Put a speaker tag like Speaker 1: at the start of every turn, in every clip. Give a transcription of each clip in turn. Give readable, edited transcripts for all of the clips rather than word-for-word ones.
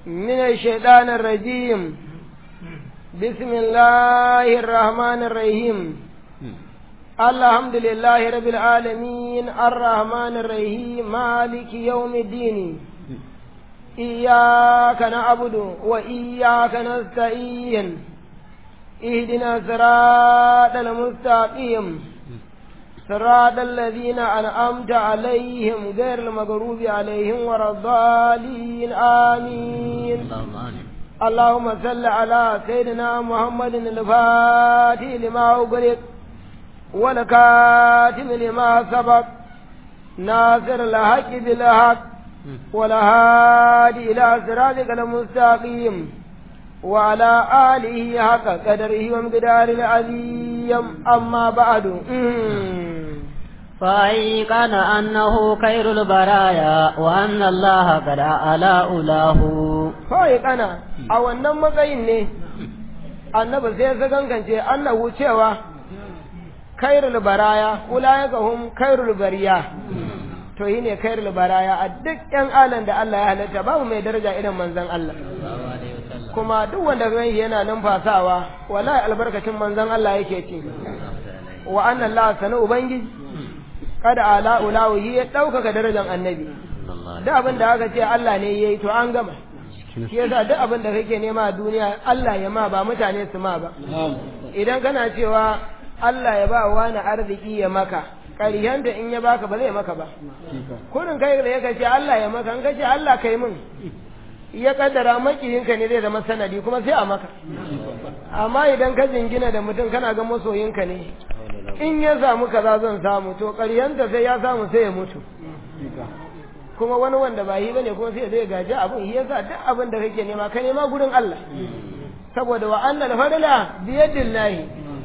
Speaker 1: من الشيطان الرجيم بسم الله الرحمن الرحيم الحمد لله رب العالمين الرحمن الرحيم مالك يوم الدين إياك نعبد وإياك نستعين اهدنا صراط المستقيم صراط الذين أنعمت عليهم غير المغضوب عليهم ولا الضالين آمين اللهم صل على سيدنا محمد الفاتح لما أغلق والكاتم لما سبق ناصر الحق بالحق والهادي إلى صراطك المستقيم وعلى آله حق قدره ومقدار العظيم أما بعد
Speaker 2: فأيقن أنه خير البرايا وأن الله قد أعلى أولاه
Speaker 1: فأيقن أو أنما قيني annabi sai ya gangance annahu cewa khairul baraya ulaika hum khairul bariya to yine khairul baraya a duk yan alan da Allah ya halatta babu mai daraja irin manzon Allah kuma duk wanda gani yana numfasawa wallahi albarkacin manzon Allah yake ci wa anna Allah sanu ubangiji kada ala ulahi ya dauka darajar annabi duk abin da aka ce Allah ne yayi to an gama shi yasa duk abin da kake nema a duniya Allah ya ma ba mutane su ma ba idan kana cewa Allah ya ba wani arziki ya maka ƙaryanta in ya baka ba zai maka ba kurin kai da yake ce Allah ya maka an kace Allah kai min ya kaddara makiyinka ne zai zama sanadi kuma sai a maka amma idan ka jingina da mutum kana ga masoyinka ne in ya samu kaza zan samu to ƙaryanta sai ya samu sai ya mutu kuma wani wanda ba yi bane kuma sai zai gaji abun shi yasa duk abin da kake nema ka nema gurin Allah saboda wa annal fadla bi yadillahi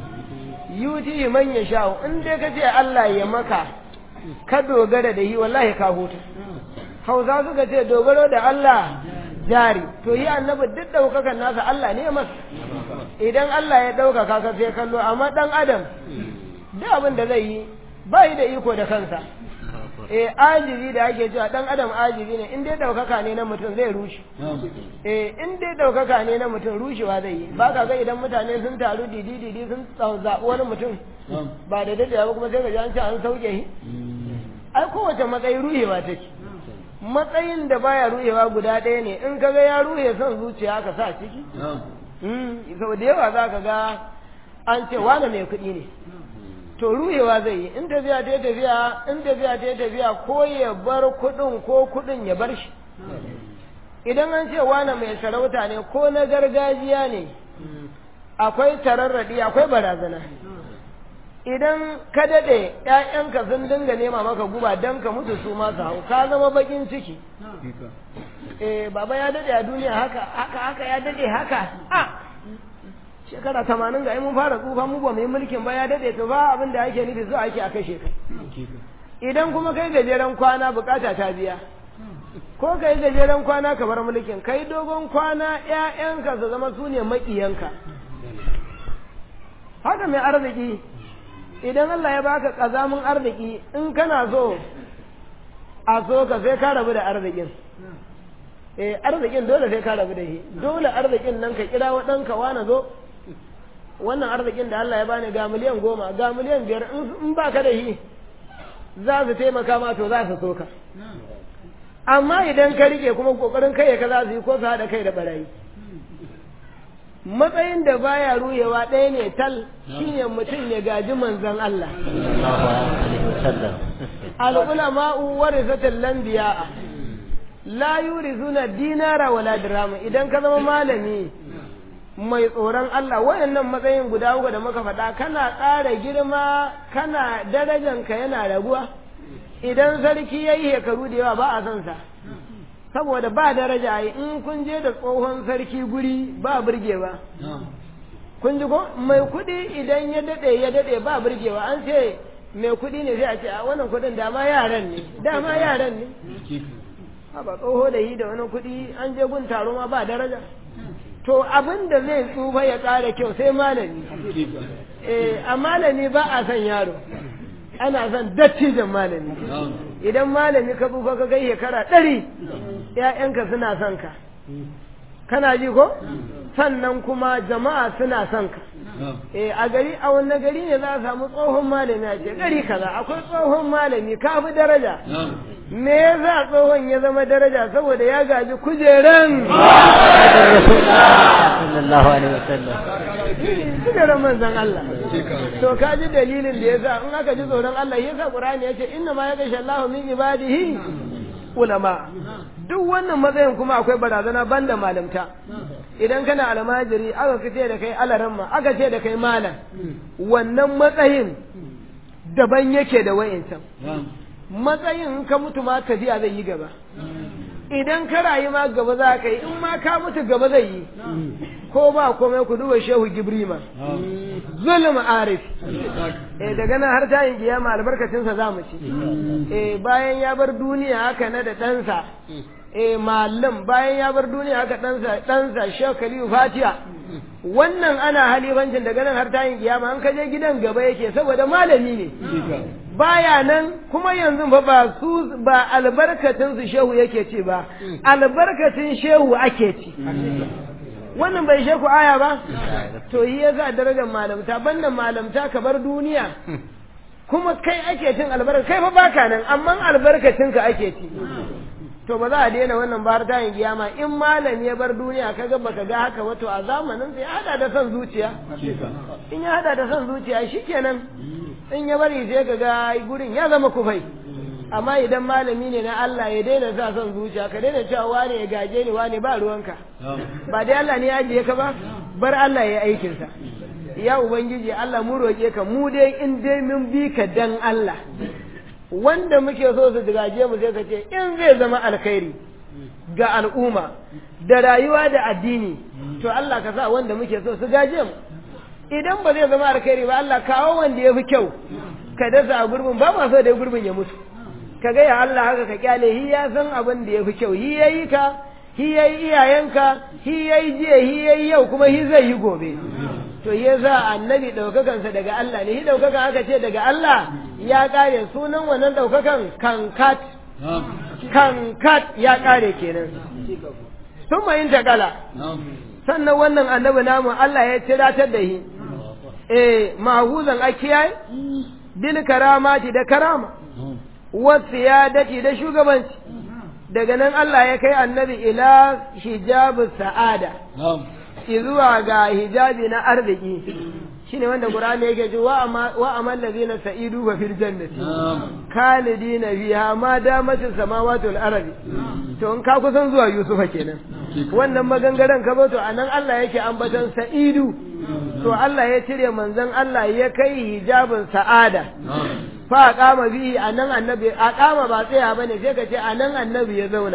Speaker 1: yuti man yasha in dai kace Allah ya maka ka dogara da shi wallahi ka huta Hausa suka ce dogaro da Allah jari to yi annabi duk daukakan nasa Allah ne masa idan Allah ya daukaka ka sai kallo amma dan adam duk abin da zai yi bai da iko da kansa ajizi da ake cewa dan adam ajizi ne in dai daukaka ne na mutum zai rushe in dai daukaka ne na mutum rushewa zai yi ba ka ga idan mutane sun taru didi sun zaɓi wani mutum ba da dadewa ba kuma sai ka ji an ce an sauke shi ai kowace matsayi ruhewa take matsayin da baya ruhewa guda ɗaya ne in ka ga ya ruhe son zuciya ka sa ciki sau da yawa za ka ga an ce wane mai kuɗi ne to ruhewa zai yi in tafiya ta tafiya ko ya bar kuɗin ko kuɗin ya bar shi idan an ce wane mai sarauta ne ko na gargajiya ne akwai tararraɗi akwai barazana idan ka daɗe ‘ya'yanka sun dinga nema maka guba don ka mutu su masu hau ka zama bakin ciki baba ya daɗe a duniya haka ya daɗe haka shekara 80 ga mun fara tsufa mu ba mu yi mulkin ba ya dade to ba abin da ake nufi zuwa ake a kashe ka idan kuma kai gajeren kwana bukata ta biya ko kai gajeren kwana ka bar mulkin kai dogon kwana ƴaƴanka su zama sune makiyanka haka mai arziki idan Allah ya baka kazamin arziki in kana so a so ka sai ka rabu da arzikin arzikin dole sai ka rabu da shi dole arzikin nan ka kira wa ɗanka wani zo wannan arzikin da Allah ya bani ga miliyan 10 ga miliyan 5 in baka da shi za su taimaka ma to za su so ka amma idan ka rike kuma kokarin kai ka za su yi ko su haɗa kai da barayi matsayin da baya ruyewa ɗaya ne tal shine mutum ya gaji manzon Allah al-ulama'u warisatul anbiya la yurizuna dinara wala dirham idan ka zama malami mai tsoron Allah wayannan matsayin guda uku da muka faɗa kana ƙara girma kana darajanka yana raguwa idan sarki yayi hekaru da yawa ba a son sa saboda ba daraja yi in kun je da tsohon sarki guri ba burgewa kun ji ko mai kuɗi idan ya dade ba burgewa an ce mai kuɗi ne sai a ce a wannan kuɗin dama yaran ne ba tsoho da yi da wani kuɗi an je gun taro ma ba daraja to abin da zai tsufa ya ƙara kyau sai malami a malami ba a son yaro ana son dattijan malami idan malami ka tsufa ka kai shekara 100 ƴaƴanka suna son ka kana ji ko sannan kuma jama'a suna son ka a gari a wannan gari ne za a samu tsohon malami a ce gari kaza akwai tsohon malami ka fi daraja me yasa tsohon ya zama daraja saboda ya gaji kujeran
Speaker 2: sallallahu alaihi wasallam
Speaker 1: kujeran manzon Allah to ka ji dalilin da yasa in aka ji tsoron Allah yasa Qur'ani yace inna ma yaghsha Allahu min ibadihi ulama duk wannan matsayin kuma akwai barazana banda malamta idan kana almajiri aka ce da kai alaramma aka ce da kai malam wannan matsayin daban yake da wayancan matsayin ka mutu ma ka biya zai yi gaba idan ka rayu ma gaba za ka yi in ma ka mutu gaba zai yi ko ba komai ku duba shehu gibrima zulum arif daga nan har tayin kiyama albarkacinsa za mu ci bayan ya bar duniya haka na da ɗansa mallam bayan ya bar duniya haka ɗansa shehu kaliyu fatiya wannan ana halifancin daga nan har tayin kiyama an kaje gidan gaba yake saboda malami ne baya nan kuma yanzu ba albarkacin su shehu yake ci ba albarkacin shehu ake ci wannan bai sheku aya ba to yi ya za darajar malamta banda malamta ka bar duniya kuma kai ake cin albarka kai fa baka nan amma albarkacin ka ake ci to ba za a daina wannan ba har ta yin kiyama in malami ya bar duniya kaga baka ga haka wato a zamanin sai hada da son zuciya in ya hada da son zuciya shikenan in ya bari sai kaga gurin ya zama kufai amma idan malami ne na Allah ya daina sa son zuciya ka daina cewa wane ya gaje ni wane ba ruwanka ba dai Allah ne ya ajiye ka ba bar Allah ya aikin sa ya ubangiji Allah mu roke ka mu dai in dai mun bi ka dan Allah wanda muke so su gaje mu sai ka ce in zai zama alkhairi ga al'umma da rayuwa da addini to Allah ka sa wanda muke so su gaje mu idan ba zai zama alkhairi ba Allah kawo wanda ya fi kyau ka dasa a gurbin ba ma so da gurbin ya mutu ka ga ya Allah haka ka kyale hi ya san abin da ya fi kyau hi yayi ka hi yayi iyayenka hi yayi jiya hi yayi yau kuma hi zai yi gobe to ya za annabi daukakansa daga Allah ne hi daukakan aka ce daga Allah ya kare sunan wannan daukakan kankat ya kare kenan sun mayin takala sannan wannan annabi namu Allah ya tiratar da shi mahuzan akiyai bil karamati da karama wasu ya dace da shugabanci daga nan Allah ya kai annabi ila hijabu sa'ada zuwa ga hijabi na arziki shine wanda Qur'ani yake ji wa amal ladina sa'idu fa fil jannati khalidina fiha ma damat as-samawati wal ardi to in ka kusan zuwa Yusufa kenan wannan magangaren ka zo to anan Allah yake ambaton sa'idu to Allah ya cire manzon Allah ya kai hijabin sa'ada fa aqama bihi anan annabi aqama ba tsaya bane sai ka ce anan annabi ya zauna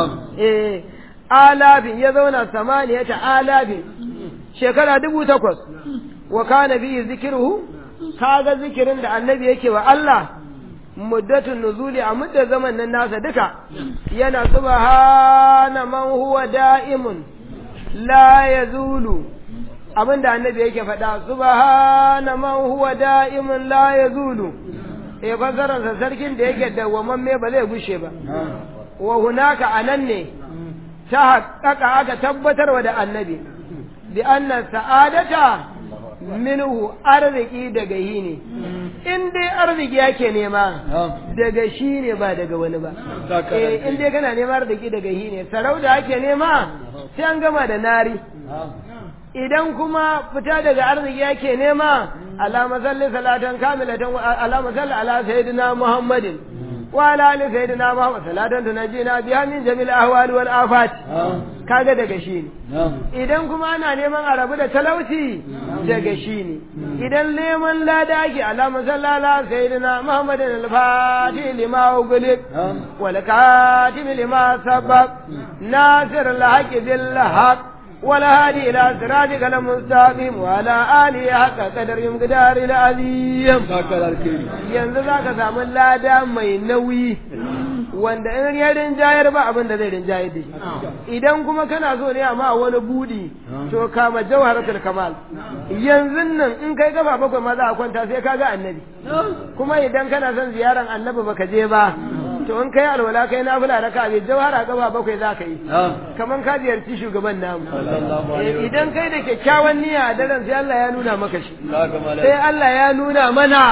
Speaker 1: alafin ya zauna 8000 shekara 8000 wa kana bihi zikruhu kaga zikirin da annabi yake wa Allah muddatun nuzuli a mudda zaman nan nasa duka yana subhana man huwa da'imun la yazulu abinda annabi yake faɗa subhana man huwa da'imun la yazulu fasarar sarkin da yake dawwamamme ba zai gushe ba wa hunaka anan ne ta haƙaƙa aka tabbatarwa da annabi bi anna sa'adata minhu arziki daga yi ne in dai arziki yake nema daga shi ne ba daga wani ba in dai kana nema arziki daga yi ne sarauta ake nema sai an gama da nari idan kuma fita daga arziki yake nema alama salli salatan kamilatan alama salli ala sayyidina muhammadin wa ala ali sayyidina muhammad salatan tunajina biha min jamil ahwali wal afat kaga daga shi ne idan kuma ana neman a rabu da talauci daga shi ne idan neman lada ake alama salli ala sayyidina muhammadin al-fatih lima ugulik wal katim lima sabaq nasir al-haqq bil haqq ولا هادي إلى صراطك المستقيم وعلى آله حق قدر مقدار العظيم yanzu za ka samu lada mai nauyi wanda in ya rinjayar ba abin da zai rinjayar da shi idan kuma kana so ne amma wani budi to kama jawharatul kamal yanzu nan in kai gaba bakwai ma za a kwanta sai ka ga annabi kuma idan kana son ziyaran annabi baka je ba to to in kai alwala kai nafila raka bai jawhara gaba bakwai za ka yi kaman ka ziyarci shugaban namu idan kai da kyakkyawan niyya a daren sai Allah ya nuna maka shi sai Allah ya nuna mana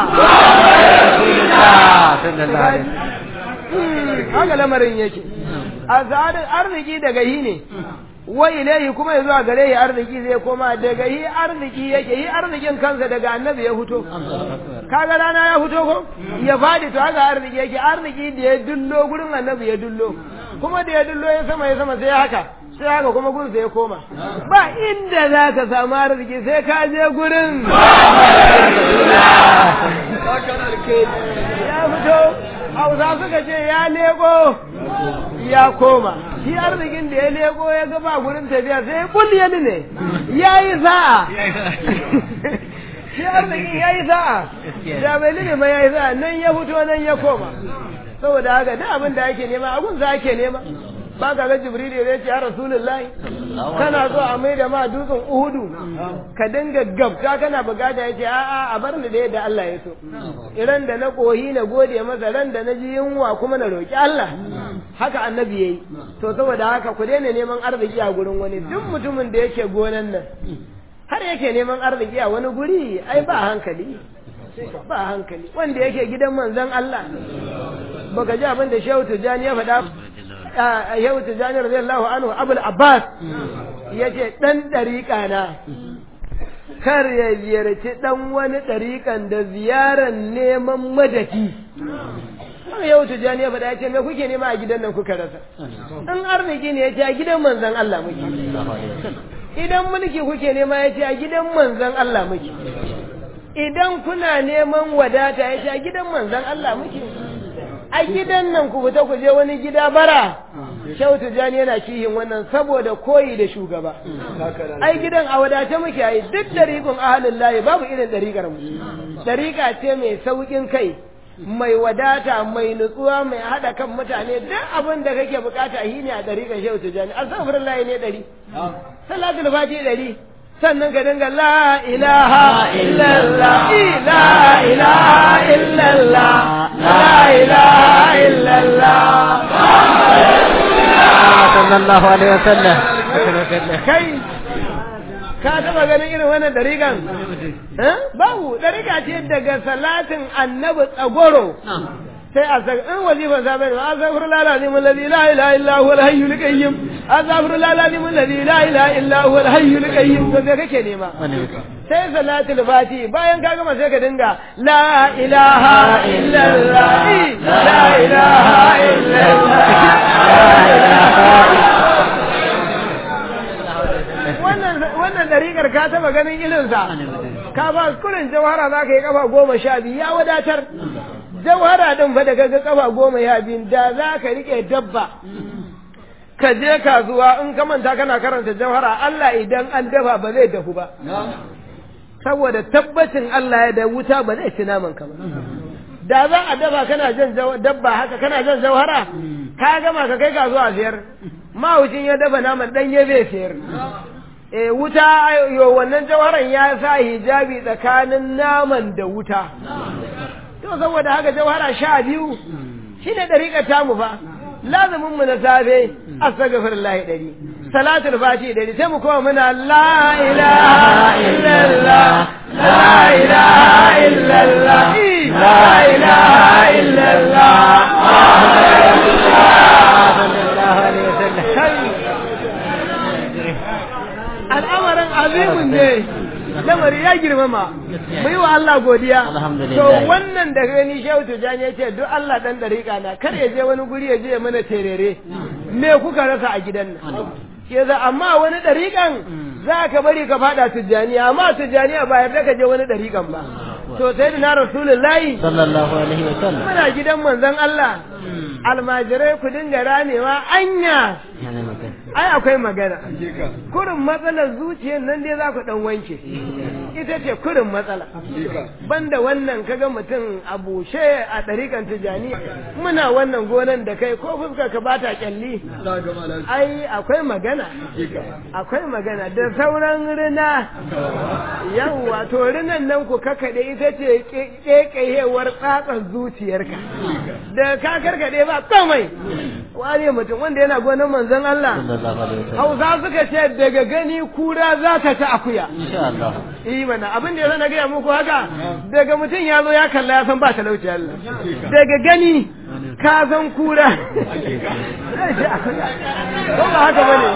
Speaker 1: haka lamarin yake arziki daga yi ne wa ilayhi kuma yazo a gare shi arziki zai koma daga yi arziki yake yi arzikin kansa daga annabi ya fito kaga rana ya fito ko ya fadi to haka arziki yake arziki da ya dullo gurin annabi ya dullo kuma da ya dullo ya sama sai haka kuma gun sai ya koma ba inda za ka samu arziki sai ka je gurin ya fito hausa suka ce ya lego ya koma shi arzikin da ya lego ya gaba gurin tafiya sai bulyani ne ya yi sa'a shi arzikin ya yi sa'a da bai ne ma ya yi sa'a nan ya fito nan ya koma saboda haka da abin da ake nema abin za ake nema ba ka ga jibril ya ce ya rasulullahi kana so a mai da ma dutsen uhudu ka dinga gabta kana bugata yace a'a a bar ni da yadda Allah ya so iran da na kohi na gode masa ran da na ji yunwa kuma na roki Allah haka annabi yayi to saboda haka ku daina neman arziki a gurin wani duk mutumin da yake gonan nan har yake neman arziki a wani guri ai ba hankali wanda yake gidan manzon Allah baka ji abin da Shehu Tijani ya faɗa Shehu Tijani radiyallahu anhu Abul Abbas yace dan dariƙa na kar ya ziyarci dan wani dariƙan da ziyaran neman madaki Shehu Tijani ya faɗa yace me kuke nema a gidan nan kuka rasa in arziki ne yace a gidan manzon Allah muke idan mulki kuke nema yace a gidan manzon Allah muke idan kuna neman wadata yace a gidan manzon Allah muke a gidan nan ku fita ku je wani gida bara Shehu Tijani yana kihin wannan saboda koyi da shugaba ai gidan a wadace muke yi duk dariƙun ahlul lahi babu irin dariƙar mu dariƙa ce mai saukin kai mai wadata mai nutsuwa mai hada kan mutane duk abin da kake bukata yi ne a dariƙar Shehu Tijani astaghfirullah ne 100 salatul fati 100 sannan ka dinga la ilaha illallah la ilaha illallah la ilaha illallah sallallahu alaihi wasallam kai ka taba ganin irin wannan dariƙan babu dariƙa ce daga salatin annabi tsagoro sai a saka in wazifan sa bai astaghfirullah alazim alladhi la ilaha illa huwa al-hayyul qayyum astaghfirullah alazim alladhi la ilaha illa huwa al-hayyul qayyum to sai kake nema sai salatul fati bayan ka gama sai ka dinga la ilaha illallah la ilaha illallah wannan dariƙar ka taba ganin ilinsa ka ba kullun jawhara zaka yi kafa 12 ya wadatar jawhara din fa daga kafa 12 da za ka rike dabba ka je kasuwa in ka manta kana karanta jawhara Allah idan an dafa ba zai dafu ba saboda tabbacin Allah ya da wuta ba zai ci naman ka ba da za a dafa kana jan dabba haka kana jan jawhara ka gama ka kai kasuwa siyar mawucin ya dafa naman dan ya zai siyar wuta yo wannan jawharan ya sa hijabi tsakanin naman da wuta to saboda haka jawhara 12 shine dariƙar tamu fa lazumin mu na safe astaghfirullah 100 salatul fati 100 sai mu koma muna la ilaha illallah la ilaha illallah la ilaha illallah sallallahu alaihi wasallam al'amarin azimun ne lamari ya girmama mu yi wa Allah godiya to wannan da gani Shehu Tijani ya ce duk Allah dan dariƙa na kar ya je wani guri ya je mana terere me kuka rasa a gidan nan ke za amma wani dariƙan za ka bari ka fada Tijaniya amma Tijaniya ba yarda ka je wani dariƙan ba to sai da na Rasulullahi sallallahu alaihi wasallam muna gidan manzon Allah almajirai ku dinga ranewa anya ai akwai magana kurin matsalar zuciyar nan dai za ku dan wanke ita ce kurin matsala banda wannan kaga mutum a bushe a ɗarikan Tijani muna wannan gonan da kai ko fuska ka bata kyalli ai akwai magana da sauran rina yawa to rinan nan ku kakade ita ce kekeyewar tsatsar zuciyarka da ka karkade ba komai wani mutum wanda yana gonan manzon Allah Hausa suka ce daga gani kura za ta ta akuya
Speaker 2: insha Allah
Speaker 1: mana abin da na gaya muku haka daga mutum ya zo ya kalla ya san ba talauci Allah daga gani ka san kura ko ba haka bane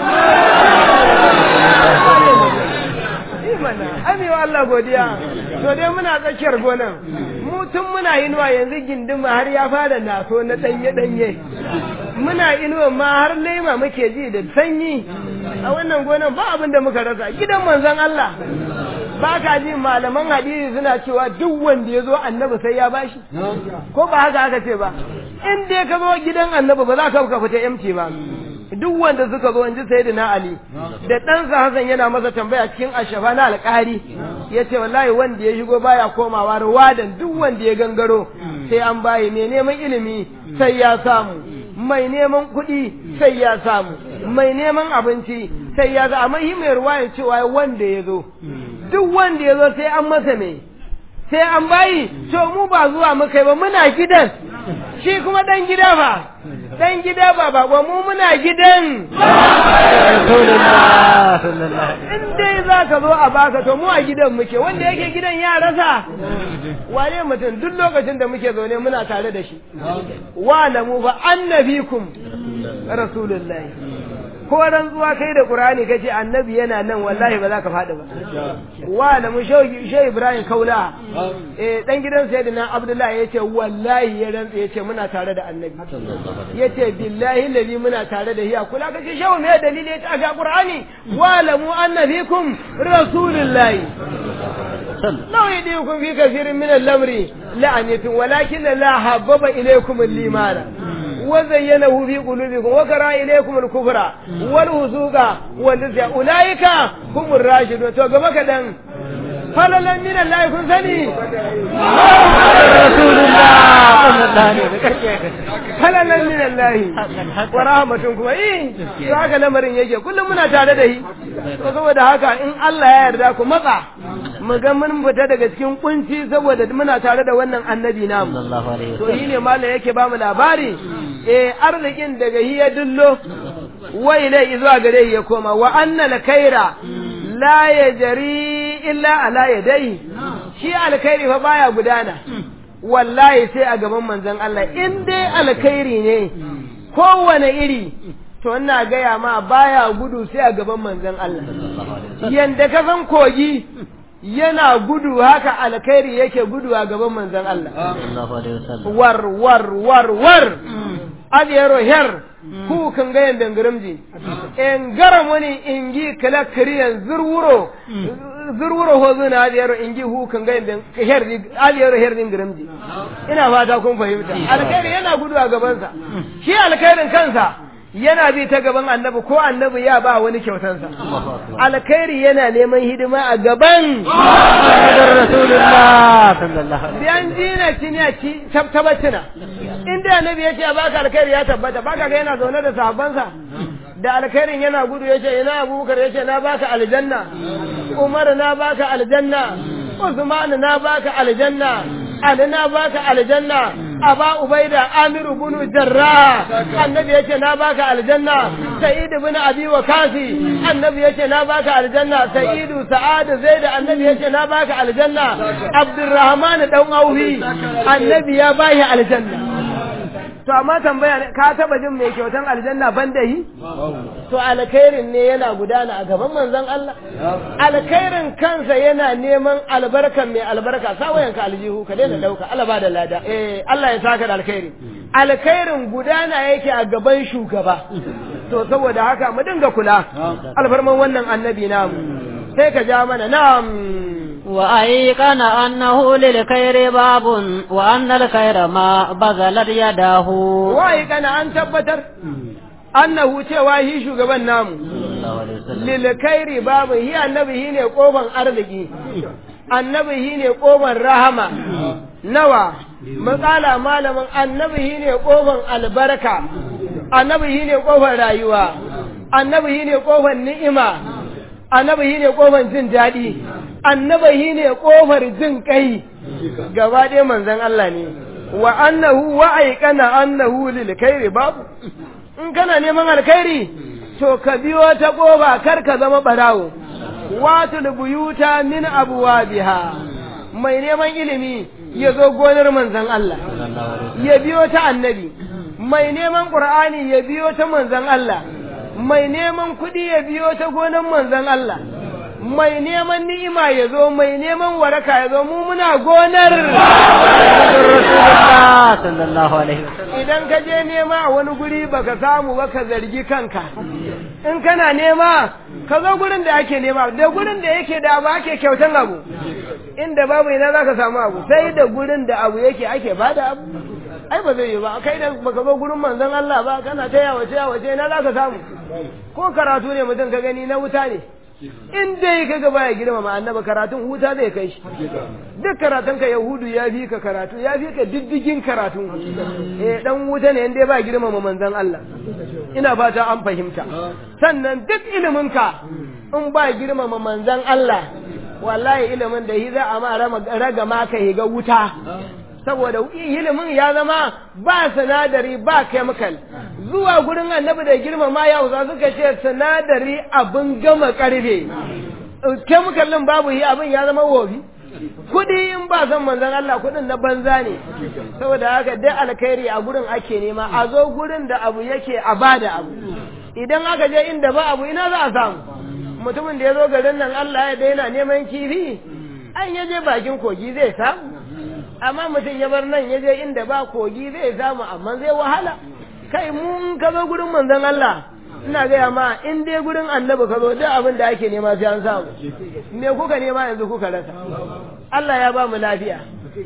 Speaker 1: mana amewa Allah godiya to dai muna tsakiyar gonan mu tun muna inuwa yanzu gindin har ya fara naso na danye muna inuwa ma har lema muke ji da sanyi a wannan gonan ba abin da muka rasa gidan manzon Allah ba ka ji malaman hadisi suna cewa duk wanda ya zo annabi sai ya bashi ko ba haka aka ce ba in dai ka zo gidan annabi ba za ka fita yamce ba duk wanda suka zo inji sayyidina Ali da ɗansa Hassan yana masa tambaya cikin ashafa na alƙari yace wallahi wanda ya shigo baya komawa ruwadan duk wanda ya gangaro sai an bayi mai neman ilimi sai ya samu mai neman kuɗi sai ya samu mai neman abinci sai ya samu amma shi mai ruwaya cewa wanda ya zo duk wanda ya zo sai an masa me sai an bayi to mu ba zuwa muka yi ba muna gidan shi kuma dan gida ba dan gida ba bako mu muna gidan in dai za ka zo a baka to mu a gidan muke wanda yake gidan ya rasa wane mutum duk lokacin da muke zaune muna tare da shi wa lamu fa annabikum rasulullahi ko rantsuwa kai da Qur'ani kace annabi yana nan wallahi ba za ka faɗi ba wa lamu shehu Ibrahim Kaula dan gidan sayyidina Abdullahi yace wallahi ya rantsa yace muna tare da annabi yace billahi ladhi muna tare da hiya kula kace shehu me dalili yace aga Qur'ani wa lamu annabikum rasulullahi law yadikum fi kathirin min al-amri la'anatun walakin la habbaba ilaykum al-limana وزينه في قلوبكم وكره إليكم الكفر والفسوق والعصيان أولئك هم الراشدون تو gaba kadan falalan min Allah kun sani falalan min Allah wa rahmatun kuma to haka lamarin yake kullum muna tare da shi to saboda haka in Allah ya yarda ku matsa mu ga mun fita daga cikin kunci saboda muna tare da wannan annabi namu to yi ne mallam yake ba mu labari arzikin daga hiya dullo wa ilai zuwa gare ya koma wa annal khaira la yajri illa ala yadayhi shi alkhairi fa baya gudana wallahi sai a gaban manzon Allah in dai alkhairi ne kowane iri to ina gaya ma baya gudu sai a gaban manzon Allah yanda ka san kogi yana gudu haka alkhairi yake gudu a gaban manzon Allah war adiyaro her ku kan ga yanda ngaramji en garam wani ingi kala kariyan zurwuro ho zuna adiyaro ingi hu kan ga yanda her adiyaro her din ngaramji ina fata kun fahimta alkhairi yana gudu a gaban sa shi alkhairin kansa yana bi ta gaban annabi ko annabi ya ba wani kyautansa alkhairi yana neman hidima a gaban rasulullah sallallahu alaihi wasallam dina cinya ci tabbatina inda annabi yace a baka alkhairi ya tabbata baka ga yana zaune da sahabbansa da alkhairin yana gudu yace ina Abubakar yace na baka aljanna Umar na baka aljanna Usman na baka aljanna Ali na baka aljanna Aba Ubaida Amir ibn Jarrah annabi yace na baka aljanna Sa'id ibn Abi Waqasi annabi yace na baka aljanna Sa'id Sa'ad Zaid annabi yace na baka aljanna Abdurrahman dan Aufi annabi ya bashi aljanna to amma tambaya ka taba jin mai kyautan aljanna banda yi to alkhairin ne yana gudana a gaban manzon Allah alkhairin kansa yana neman albarkan mai albarka sawayanka aljihu ka daina dauka Allah ba da lada Allah ya saka da alkhairi alkhairin gudana yake a gaban shugaba to saboda haka mu dinga kula alfarman wannan annabi namu sai ka ja mana na'am
Speaker 2: وأيقن أنه للخير باب وأن الخير ما بذلت يداه
Speaker 1: وأيقن أن تبتر أنه تواهي شغبان نام للخير باب هي النبي هنا قوبا أرضكي النبي هنا قوبا رحمة نوى مقالة مالما النبي هنا قوبا البركة النبي هنا قوبا رايوة النبي هنا قوبا النئمة annabi shine kofar jin daɗi annabi shine kofar jin kai gaba ɗaya manzon Allah ne wa annahu wa aikana annahu lil khairi babu in kana neman alkhairi to ka biyo ta koba kar ka zama barawo watul buyuta min abwabiha mai neman ilimi ya zo gonar manzon Allah ya biyo ta annabi mai neman qur'ani ya biyo ta manzon Allah mai neman kudi ya biyo ta gonar manzon Allah mai neman ni'ima ya zo mai neman waraka ya zo mu muna gonar Rasulullah sallallahu alaihi wasallam idan ka je nema a wani guri baka samu ba ka zargi kanka in kana nema ka zo gurin da ake nema da gurin da yake da abu ake kyautan abu inda babu ina zaka samu abu sai da gurin da abu yake ake bada abu ai ba zai yi ba kai da baka zo gurin manzon Allah ba kana ta yawace ina zaka samu ko karatu ne mutum ka gani na wuta ne in dai kaga baya girmama annabi karatun huta zai kai shi duk karatun ka yahudu ya fi ka karatu ya fi ka diddigin karatu dan wuta ne in dai ba girmama manzon Allah ina fata an fahimta sannan duk ilimin ka in ba girmama manzon Allah wallahi ilimin da hi za a ma raga ma ka higa wuta saboda ilimin ya zama ba sinadari ba chemical zuwa gurin annabi da girmama ya uza suka ce sinadari abin gama karfe chemical din babu yi abin ya zama wofi kudi in ba san manzon Allah kudin na banza ne saboda haka dai alkhairi a gurin ake nema a zo gurin da abu yake a bada abu idan aka je inda ba abu ina za a samu mutumin da ya zo garin nan Allah ya daina neman kifi an yaje bakin kogi zai samu amma mutum ya bar nan ya je inda ba kogi zai samu amma zai wahala kai mun ka zo gurin manzon Allah ina gaya ma in dai gurin annabi ka zo duk abin da ake nema sai an samu me kuka nema yanzu kuka rasa Allah ya ba mu lafiya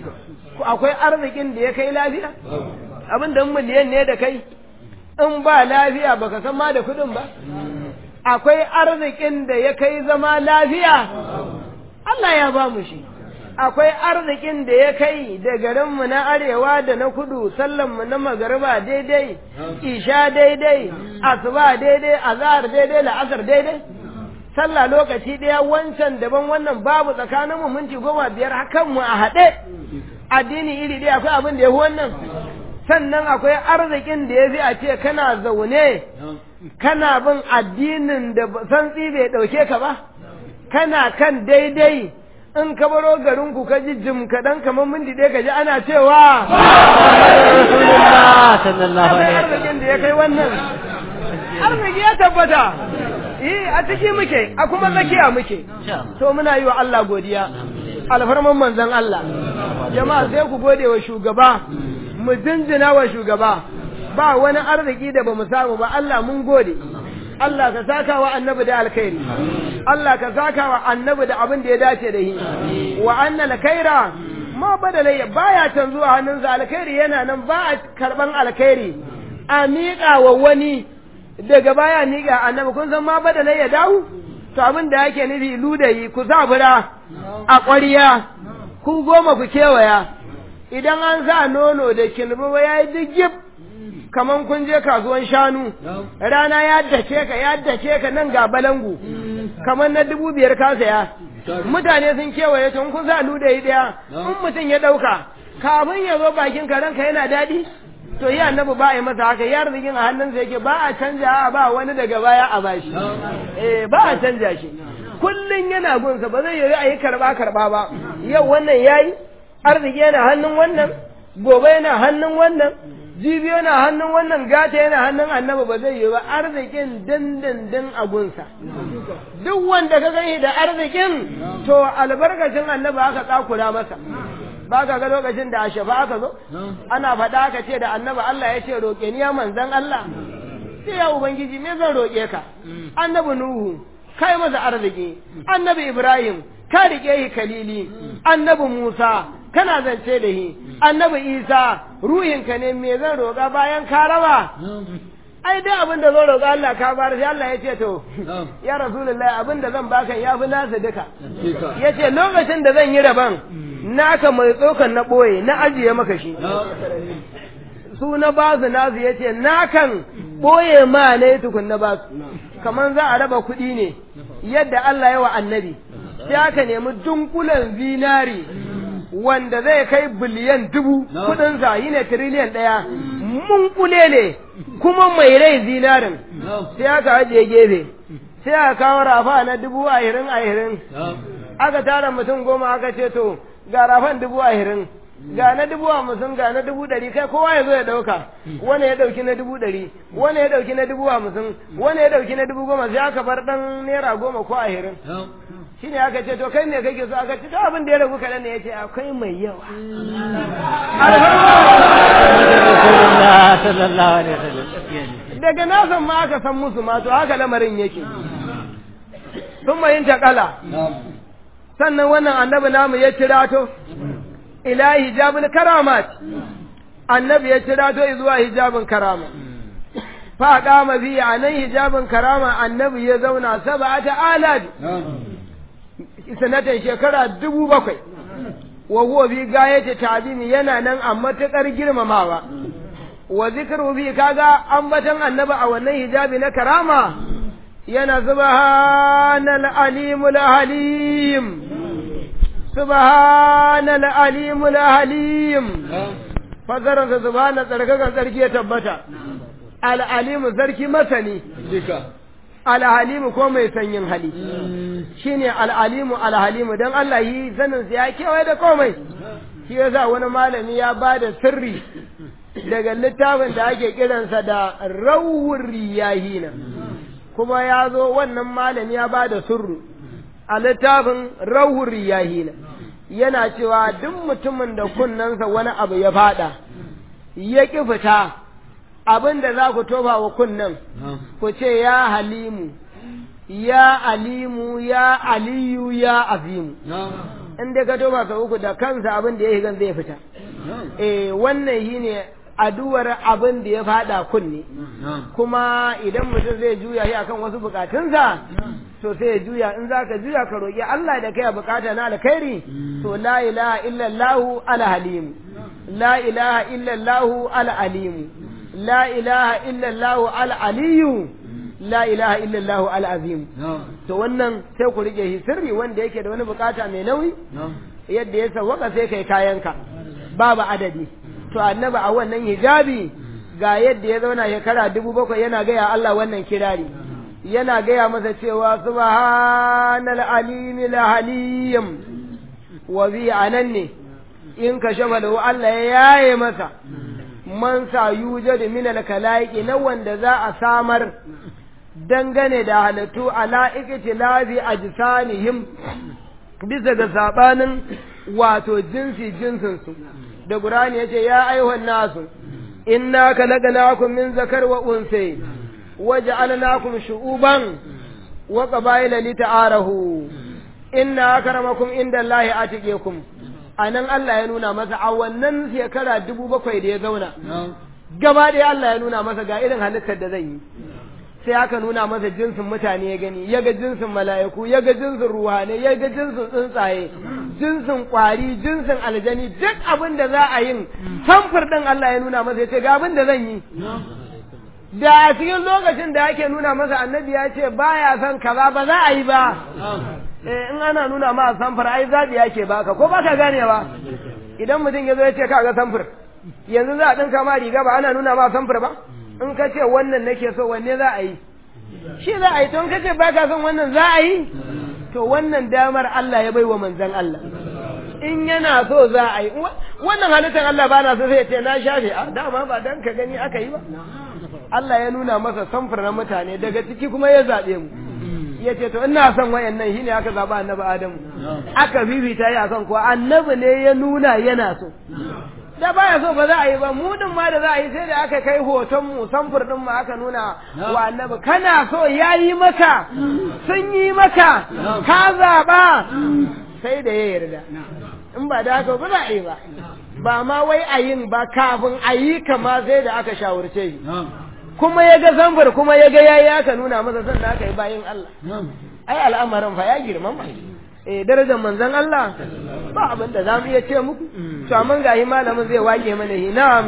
Speaker 1: akwai arzikin da ya kai lafiya abin da miliyan ne da kai in ba lafiya baka san ma da kudin ba akwai arzikin da ya kai zama lafiya Allah ya ba mu shi akwai arzikin da ya kai da garinmu na arewa da na kudu sallanmu na magariba daidai isha daidai asuba daidai azhar daidai la'asar daidai sallah lokaci daya wancan daban wannan babu tsakaninmu minti 15 hakan mu a haɗe addini iri ɗaya akwai abin da ya fi wannan sannan akwai arzikin da ya fi a ce kana zaune kana bin addinin da santsi bai ɗauke ka ba kana kan daidai in ka baro garin ku ka ji jim kaɗan kamar minti ɗaya ka ji ana cewa Rasulullah sallallahu alaihi wasallam arzikin da ya kai wannan arziki ya tabbata a ciki muke a kuma zakiya muke to muna yi wa Allah godiya alfarman manzon Allah jama'a sai ku gode wa shugaba mu jinjina wa shugaba ba wani arziki da bamu samu ba Allah mun gode Allah ka saka wa annabi da alkhairi Allah ka saka wa annabi da abin da ya dace da shi wa anna alkhaira ma badala baya canzuwa hannunsa alkhairi yana nan ba a karban alkhairi a miƙa wa wani daga baya miƙa annabi kun san ma badala ya dawo to abin da yake nufi ludayi ku zabura a ƙwariya ku goma ku kewaya idan an sa nono da kilbi ya yi digib kaman kun je kasuwan shanu rana ya dace ka nan ga balangu kaman na 5,000 ka saya mutane sun kewaye tun kun sa ludayi daya in mutum ya dauka kafin ya zo bakin karanka yana dadi to yi annabi ba a yi masa haka ya arzikin a hannunsa yake ba a canja ba wani daga baya a bashi ba a canja shi kullun yana gunsa ba zai yi a yi karba ba yau wannan yayi arziki yana hannun wannan gobe yana hannun wannan jibi yana hannun wannan gata yana hannun annabi ba zai yi ba arzikin dindindin a gunsa duk wanda ka gani da arzikin to albarkacin annabi aka tsakura masa ba ka ga lokacin da a shafa aka zo ana faɗa aka ce da annabi Allah ya ce roƙe ni ya manzan Allah sai ya ubangiji me zan roƙe ka annabi Nuhu kai masa arziki annabi Ibrahim ka rike shi kalili annabi Musa kana zance da shi annabi Isa ruhinka ne me zan roƙa bayan ka raba ai dai abin da zan roƙa Allah ka bar sai Allah ya ce to ya rasulullahi abin da zan baka yafi nasa duka yace lokacin da zan yi raban naka mai tsokan na boye na ajiye maka shi su na basu nasu yace nakan boye ma ne tukun na basu kaman za a raba kuɗi ne yadda Allah ya wa annabi sai aka nemi dunkulen zinari wanda zai kai biliyan 1000 kudin sa ne tiriliyan 1 mun kulele kuma mai rai zinarin sai aka ajiye gefe sai aka kawo rafa na 20,000 aka tara mutum 10 aka ce to ga rafan 20,000 ga na 50,000 ga na 100 kai kowa ya zo ya dauka wani ya dauki na 100 wani ya dauki na 50,000 wani ya dauki na 10,000 sai aka bar dan naira 10 ko 20 shine aka ce to kai me kake so aka ce to abin da ya ragu kadan ne yace akwai mai yawa daga nasan ma aka san musu ma to haka lamarin yake sun mayin takala sannan wannan annabi namu ya cirato ila hijabul karamat annabi ya cirato zuwa hijabin karama fa qama fi anan hijabin karama annabi ya zauna 7,000 sanatan shekara 7,000 wa huwa bi gayati ta'zimi yana nan a matakar girmamawa wa zikru bi kaga ambatan annabi a wannan hijabi na karama yana subhanal alimul halim subhanal alimul halim fazaran subhana tsarkakan sarki ya tabbata al alimu sarki masani al halim ko mai sanyin hali shine al alimu al halim dan Allah yi sanin sa ya kewaye da komai shi yasa wani malami ya bada sirri daga littafin da ake kiransa da rawur riyahina kuma ya zo wannan malami ya bada sirru a littafin rawur riyahina yana cewa duk mutumin da kunnansa wani abu ya fada ya ki fita abinda za ku tofa wa kunnan ku ce ya halimu ya alimu ya aliyu ya azimu in dai ka tofa sau uku da kansa abin da ya higan zai fita wannan shine aduwar abin da ya fada kunne kuma idan mutum zai juya shi akan wasu bukatunsa to sai ya juya in zaka juya ka roki Allah da kai bukata na alkhairi to la ilaha illallah al-halim la ilaha illallah al-alim la ilaha illallah al-aliyu la ilaha illallah al-azim to wannan sai ku rike shi sirri wanda yake da wani bukata mai nauyi yadda ya sawaka sai kai kayanka babu adadi to annabi a wannan hijabi ga yadda ya zauna shekara 7,000 yana gaya Allah wannan kirari yana gaya masa cewa subhanal alimil halim wa bi ananni in ka shabalu Allah ya yaye masa man sa yujadu min al kalaiki na wanda za a samar dangane da halittu ala iktilafi ajsanihim bisa ga sabanin wato jinsin su da Qur'ani yace ya ayyuhan nasu inna khalaqnakum min zakar wa unsa waja'alnakum shu'uban wa qabaila lita'arafu inna akramakum indallahi atiqukum anan Allah ya nuna masa a wannan shekara 7,000 da ya zauna gaba da Allah ya nuna masa ga irin halittar da zan yi sai aka nuna masa jinsin mutane ya gani ya ga jinsin mala'iku ya ga jinsin ruhane ya ga jinsin tsuntsaye jinsin kwari jinsin aljani duk abin da za a yin samfur din Allah ya nuna masa ya ce ga abin da zan yi da a cikin lokacin da ake nuna masa annabi ya ce baya son kaza ba za a yi ba in ana nuna ma samfur ai zabi yake baka ko baka gane ba idan mutum ya zo ya ce ka ga samfur yanzu za a dinka ma riga ba ana nuna ma samfur ba in ka ce wannan nake so wanne za a yi shi za a yi to in ka ce ba ka son wannan za a yi to wannan damar Allah ya baiwa manzon Allah in yana so za a yi wannan halittar Allah ba na so sai ya ce na shafe a dama ba dan ka gani aka yi ba Allah ya nuna masa samfur na mutane daga ciki kuma ya zaɓe mu ya ce to ina son wayannan shine aka zaɓa annabi Adamu aka bibita ya son kuwa annabi ne ya nuna yana so da baya so ba za a yi ba mu din ma da za a yi sai da aka kai hoton mu samfur din mu aka nuna wa annabi kana so yayi maka sun yi maka ka zaba sai da ya yarda in ba da haka ba za a yi ba ba ma wai a yin ba kafin a yi kama sai da aka shawarce shi kuma ya ga samfur kuma ya ga yayi aka nuna masa san da aka yi bayin Allah ai al'amarin fa ya girmama darajar manzon Allah ba abin da zamu iya ce muku to amma ga malamin zai wage mana hina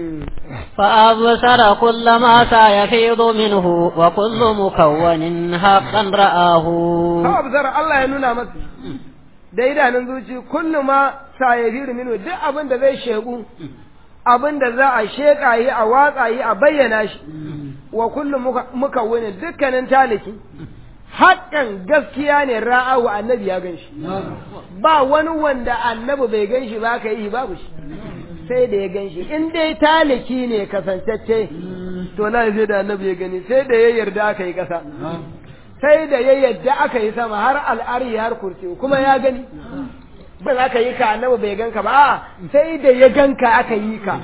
Speaker 2: fa absara kullama sa yafidu minhu wa kullu mukawwanin haqqan ra'ahu
Speaker 1: fa absara Allah ya nuna masa da idanun zuci kullu ma sayabiru minu duk abin da zai shegu abin da za a sheka yi a watsa yi a bayyana shi wa kullu muka wuni dukkanin taliki haƙƙan gaskiya ne ra'awu annabi ya gan shi ba wani wanda annabi bai gan shi ba ka yi babu shi sai da ya gan shi in dai taliki ne kasantacce to na sai da annabi ya gani sai da ya yarda aka yi ƙasa sai da ya yarda aka yi sama har al'ari har kursi kuma ya gani ba za ka yi ka annabi bai ganka ba sai da ya ganka aka yi ka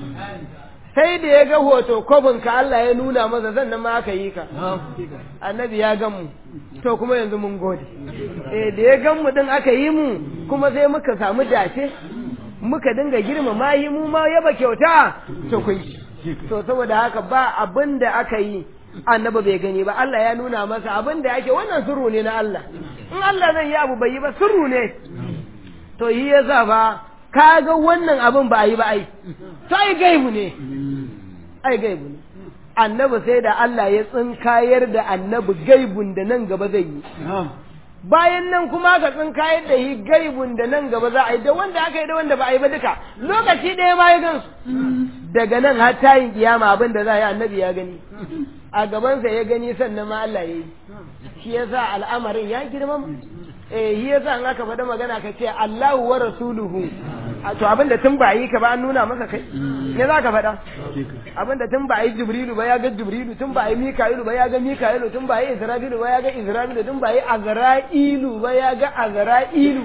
Speaker 1: sai da ya ga hoto kobinka Allah ya nuna masa sannan ma aka yi ka annabi ya gan mu to kuma yanzu mun gode da ya gan mu din aka yi mu kuma sai muka samu dace muka dinga girmama yi mu ma yaba kyauta to kun to saboda haka ba abin da aka yi annabi bai gani ba Allah ya nuna masa abin da yake wannan sirru ne na Allah in Allah zai yi abu bai yi ba sirru ne to yi yasa fa kaga wannan abin ba a yi ba ai to ai gaibu ne ai gaibu ne annabi sai da Allah ya tsinkayar da annabi gaibun da nan gaba zai yi bayan nan kuma ka tsinkayar da yi gaibun da nan gaba za a yi da wanda aka yi da wanda ba a yi ba duka lokaci ɗaya ma ya gansu daga nan har tayin kiyama abin da za a yi annabi ya gani a gabansa ya gani sannan ma Allah ya yi shi yasa al'amarin ya girma shi yasa an aka faɗa magana ka ce Allahu wa rasuluhu to abinda tun ba yi ka ba an nuna maka kai ne za ka faɗa abinda tun ba yi Jibrilu ba ya ga Jibrilu tun ba yi Mika'ilu ba ya ga Mika'ilu tun ba yi Isra'ilu ba ya ga Isra'ilu tun ba yi Azra'ilu ba ya ga Azra'ilu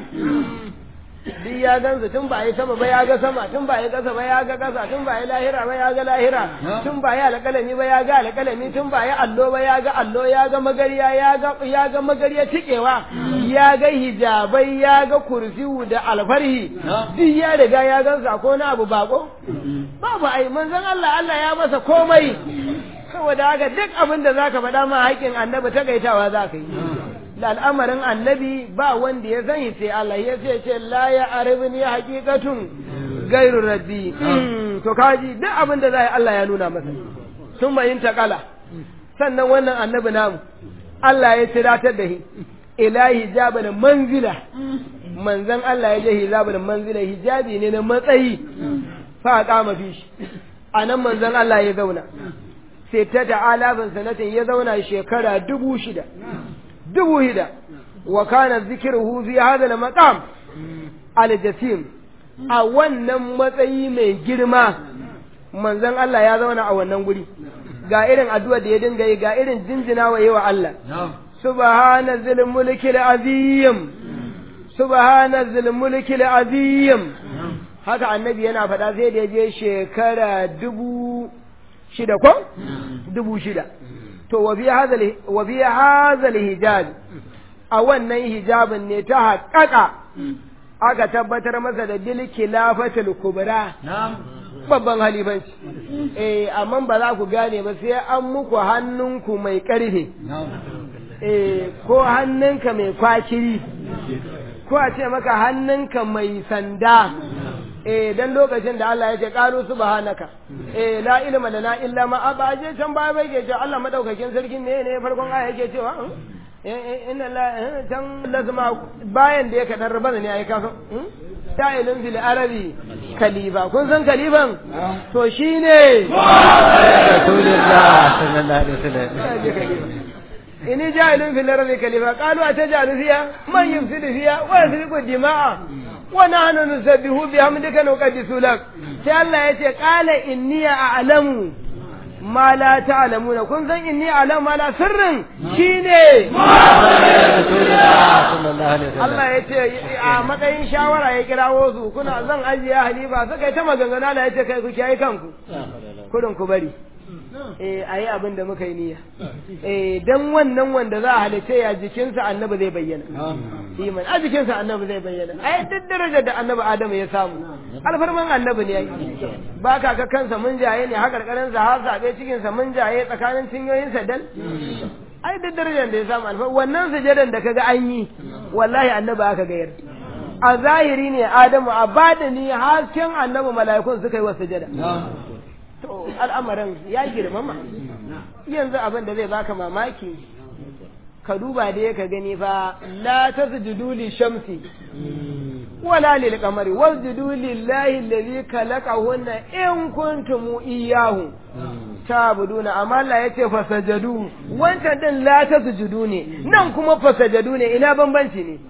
Speaker 1: duk ya gansu tun ba yi sama ba ya ga sama tun ba yi ƙasa ba ya ga ƙasa tun ba yi lahira ba ya ga lahira tun ba yi alƙalami ba ya ga alƙalami tun ba yi allo ba ya ga allo ya ga magariya ya ga magariya tikewa ya ga hijabai ya ga kursiyu da alfarhi duk ya riga ya gansu ko na abu bako babu ai manzon Allah ya masa komai saboda haka duk abin da zaka faɗa ma haƙin annabi takaitawa zaka yi da al'amarin annabi ba wanda ya sani sai Allah ya ce la ya arabni haqiqatun gairu rabbi to kaji duk abin da zai Allah ya nuna masa sun bayin takala sannan wannan annabi namu Allah ya tiratar da shi ila hijabul manzila manzan Allah ya je hijabul manzila hijabi ne na matsayi fa kama fi shi anan manzan Allah ya zauna sai ta ta'ala ban sanatin ya zauna shekara 6000 wa kana zikruhu fi hada al-maqam al-jasim a wannan matsayi mai girma manzon Allah ya zauna a wannan guri ga irin addu'a da ya dinga yi ga irin jinjina wa yawa Allah subhana zil mulki al-azim subhana zil mulki al-azim haka annabi yana faɗa sai da ya je shekara 6000 ko 6000 to wa fi hadha hijab a wannan hijabin ne ta haƙaƙa aka tabbatar masa da bil khilafatul kubra babban halifanci amma ba za ku gane ba sai an muku hannunku mai ƙarfe ko hannunka mai kwakiri ko a ce maka hannunka mai sanda dan lokacin da Allah ya ce qalu subhanaka la ilma lana illa ma abaje can baya bai ke ce Allah madaukakin sarki ne farkon aya yake cewa inna la can lazima bayan da yake dan rabana ne ai ka ta'ilun fil arabi kaliba kun san kaliban to shine rasulullah sallallahu alaihi wasallam إني جاعل في الأرض كلمة قالوا أتجعل فيها من يفسد فيها ويسفك الدماء ونحن نسبح بحمدك نقدس لك الله يتي قال إني أعلم ما لا تعلمون كنت إني أعلم ما لا سر شيني الله يتي matsayin shawara ya kirawo su kuna zan ajiye halifa suka yi ta maganganu da yace kai ku kiyaye kanku kudin ku bari ayi abin da muka yi niyya dan wannan wanda za a halice ya jikinsa annabi zai bayyana iman a jikinsa annabi zai bayyana ai duk darajar da annabi Adamu ya samu alfarman annabi ne ba ka kansa mun jaye ne har karkarin sa har sabe cikin sa mun jaye tsakanin cinyoyin sa dal ai duk darajar da ya samu alfarman wannan sujadan da kaga an yi wallahi annabi aka gayar a zahiri ne Adamu a badani hasken annabi mala'ikun suka yi wa sujada to al'amarin ya girmama yanzu abin da zai baka mamaki ka duba da ka gani fa la tasjudu li shamsi wala lil qamari wasjudu lillahi alladhi khalaqahunna in kuntum iyyahu ta'buduna amma Allah yace fasajadu wancan din la tasjudu ne nan kuma fasajadu ne ina bambanci ne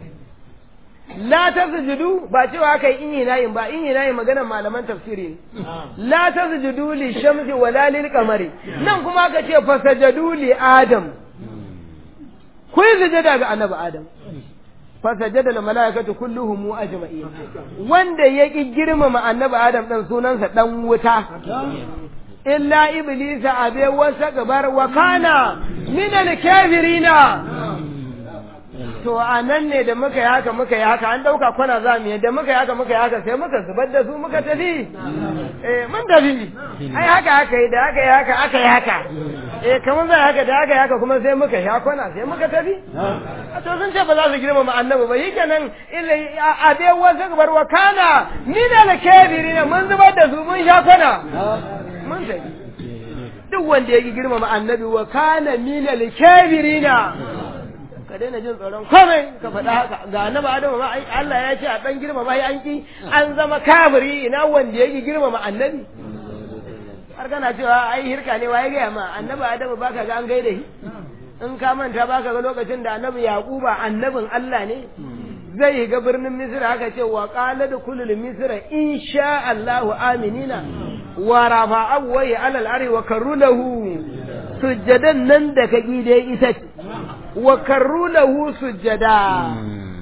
Speaker 1: la tasjudu ba cewa kai in nayin ba in nayin maganar malaman tafsiri ne la tasjudu li shamsi wala lil qamari nan kuma ka ce fasajadu li adam ku yi sujada ga annabi adam fasajada al malaikatu kulluhum ajma'in wanda ya ki girmama annabi adam dan sunansa dan wuta illa iblisa abe wasa gabar wa kana min al kafirina to anan ne da muka yi haka an dauka kwana zamu yi da muka yi haka sai muka zubar da su muka tafi mun tafi ai haka yi da aka yi haka kamar zai haka da aka yi haka kuma sai muka sha kwana sai muka tafi to sun ce ba za su girmama annabi ba yikenan illa abe wasa gabar wa kana min al kafirin mun zubar da su mun sha kwana mun tafi duk wanda ya girmama annabi wa kana min al kafirina ka daina jin tsoron komai ka faɗa haka ga annabi Adamu ma Allah ya ce a dan girmama shi an ki an zama kafiri ina wanda yake girmama annabi har kana cewa ai hirka ne waye ga ma annabi Adamu baka ga an gaida shi in ka manta baka ga lokacin da annabi Yaquba annabin Allah ne zai ga birnin Misra haka ce wa qala dukulul Misra insha Allah aminina wa rafa abwai alal ari wa karulahu sujjadan nan da kaki dai ita wa karrulahu sujjada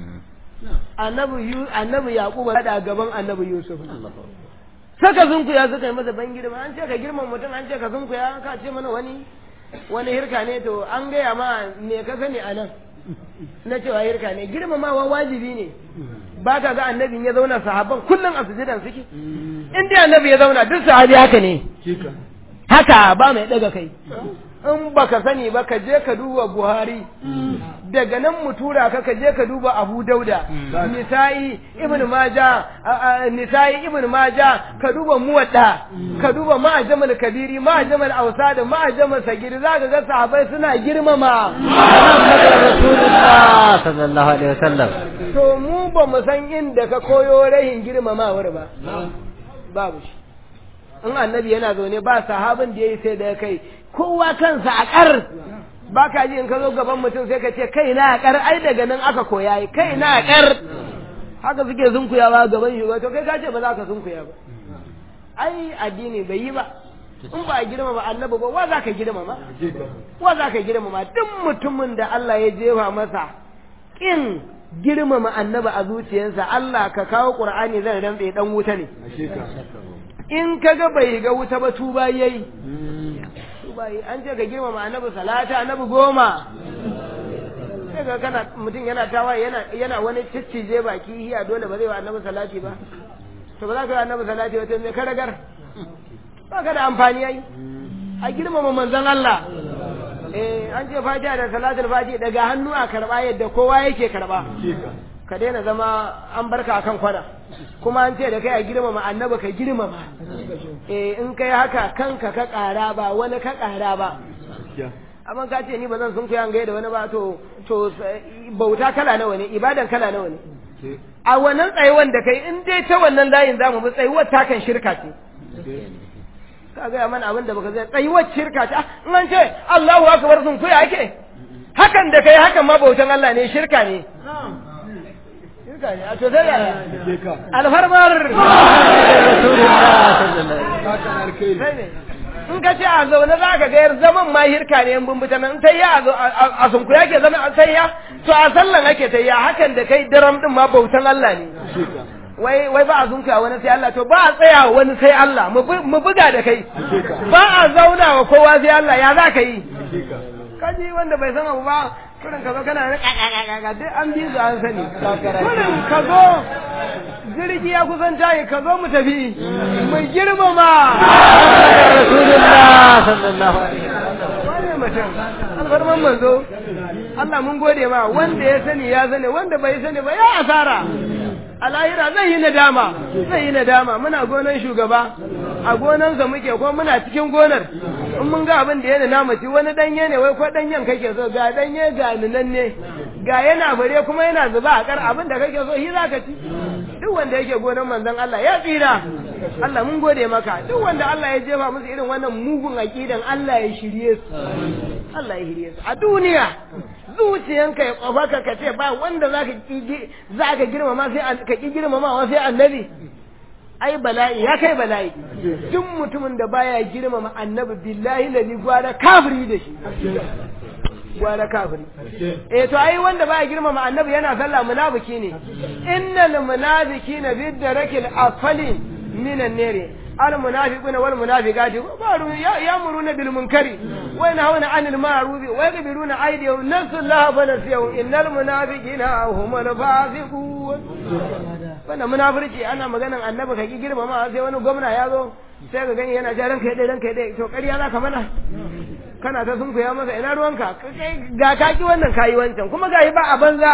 Speaker 1: annabi yaquba da gaban annabi yusuf saka zunkuya suka yi masa ban girma an ce ka girman mutum an ce ka zunkuya ka ce mana wani hirka ne to an gaya ma me ka sani anan na cewa hirka ne girmamawa wajibi ne ba ka ga annabin ya zauna sahabban kullum a sujudan suke in dai annabi ya zauna duk sahabi haka ne haka ba mai daga kai in baka sani ba ka je ka duba Buhari daga nan mu tura ka je ka duba Abu Dauda Nisa'i Ibn Majah ka duba Muwadda ka duba Ma'jamul Kabiri Ma'jamul Awsad Ma'jamul Sagiri zaka ga sahabbai suna girmama Rasulullah sallallahu alaihi wasallam to mu ba mu san inda ka koyo rahin girmamawar ba babu shi in annabi yana zaune ba sahabin da yayi sai da kai kowa kansa a ƙar ba ka ji in ka zo gaban mutum sai ka ce kai na a ƙar ai daga nan aka koya yi kai na a ƙar haka suke sunkuyawa gaban shi to kai ka ce ba za ka sunkuya ba ai addini bai yi ba in ba a girmama annabi ba wa za ka girmama duk mutumin da Allah ya jefa masa kin girmama annabi a zuciyarsa Allah ka kawo Qur'ani zan rantsa dan wuta ne in kaga bai ga wuta ba tuba yayi an ce ka girmama annabi salata annabi 10 sai ga kana mutum yana tawaye yana wani ciccije baki hiya dole ba zai wa annabi salati ba to ba za ka yi annabi salati ba to me ka ragar ba ka da amfani yayi a girmama manzon Allah an ce fatiha da salatul fatiha daga hannu a karba yadda kowa yake karba ka daina zama an barka akan kwana kuma an ce da kai a girmama annabi ka girmama in kai haka kanka ka ƙara ba wani ka ƙara ba amma ka ce ni ba zan sun kuya gaya da wani ba to bauta kala nawa ne ibadan kala nawa ne a wannan tsayuwan da kai in dai ta wannan layin zamu bi tsayuwar ta kan shirka ce ka ga mana abin da baka zai tsayuwar shirka ce in an ce Allahu akbar sun kuya ake hakan da kai hakan ma bautan Allah ne shirka ne a to sai alfarmar in ka ce a zaune za ka gayar zaman ma hirka ne yan bumbuta nan sai ya a sunku yake zama a sai ya to a sallan ake sai ya hakan da kai daram din ma bautan Allah ne wai ba a sunkuya wani sai Allah to ba a tsaya wani sai Allah mu buga da kai ba a zauna wa kowa sai Allah ya za ka yi kaji wanda bai san abu ba kurin ka zo kana ga duk an bi su an sani kurin ka zo jirgi ya kusan tayi ka zo mu tafi mu girmama Rasulullah sallallahu alaihi wasallam wani mutum alfarman manzo Allah mun gode ma wanda ya sani ya sani wanda bai sani ba ya asara a lahira zai yi nadama muna gonan shugaba a gonansa muke ko muna cikin gonar in mun ga abin da yana namu ci wani danye ne wai ko danyen kake so ga danye ga nunan ne ga yana bare kuma yana zuba a kar abin da kake so shi zaka ci duk wanda yake gonan manzon Allah ya tsira Allah mun gode maka duk wanda Allah ya jefa musu irin wannan mugun aqidan Allah ya shirye su Allah ya shirye su a duniya zuciyanka ya kwafaka ka ce ba wanda zaka girmama sai ka ki girmamawa sai annabi ai bala'i ya kai bala'i duk mutumin da baya girmama annabi billahi ladhi gwada kafiri da shi gwada kafiri to ai wanda baya girmama annabi yana sallah munafiki ne innal munafiqina bid darakil asfali minan nari al munafiquna wal munafiqati ya'muruna bil munkari wa yanhauna 'anil ma'ruf wa yaqbiruna aydihim nasallaha fa nasiyahum innal munafiqina humul fasiqun wannan munafurci ana maganan annabi ka ki girmama sai wani gwamna ya zo sai ka gani yana ja ranka dai to ƙarya za ka mana kana ta sunkuya masa ina ruwanka ga kaki wannan kayi wancan kuma ga ba a banza